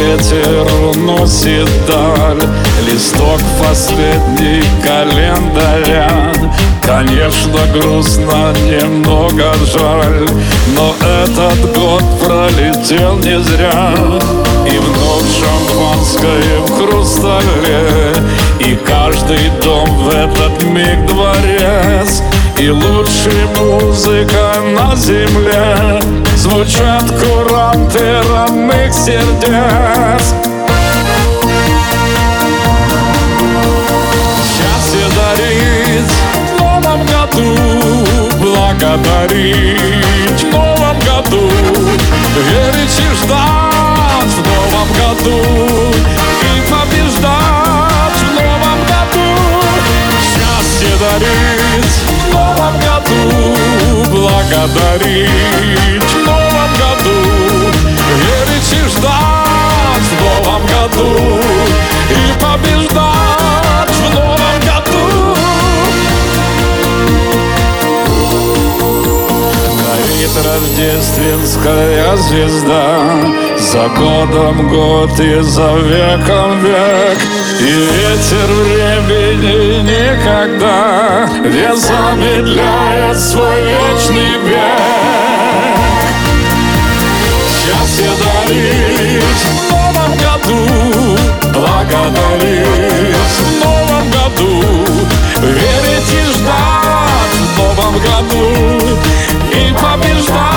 ветер уносит даль листок последний календаря. Конечно, грустно, немного жаль, но этот год пролетел не зря. И вновь шампанское в хрустале, и каждый дом в этот миг дворец, и лучшая музыка на земле. Звучат куранты родных сердец. Счастье дарить в новом году, благодарить в новом году, верить и ждать в новом году, и побеждать в новом году. Счастье дарить в новом году, благодарить в новом году, верить и ждать в новом году, и побеждать в новом году. Горит рождественская звезда, за годом год и за веком век, и ветер времени никогда не замедляет свой вечный бег. Счастье дарить в новом году, благодарить в новом году, верить и ждать в новом году, и побеждать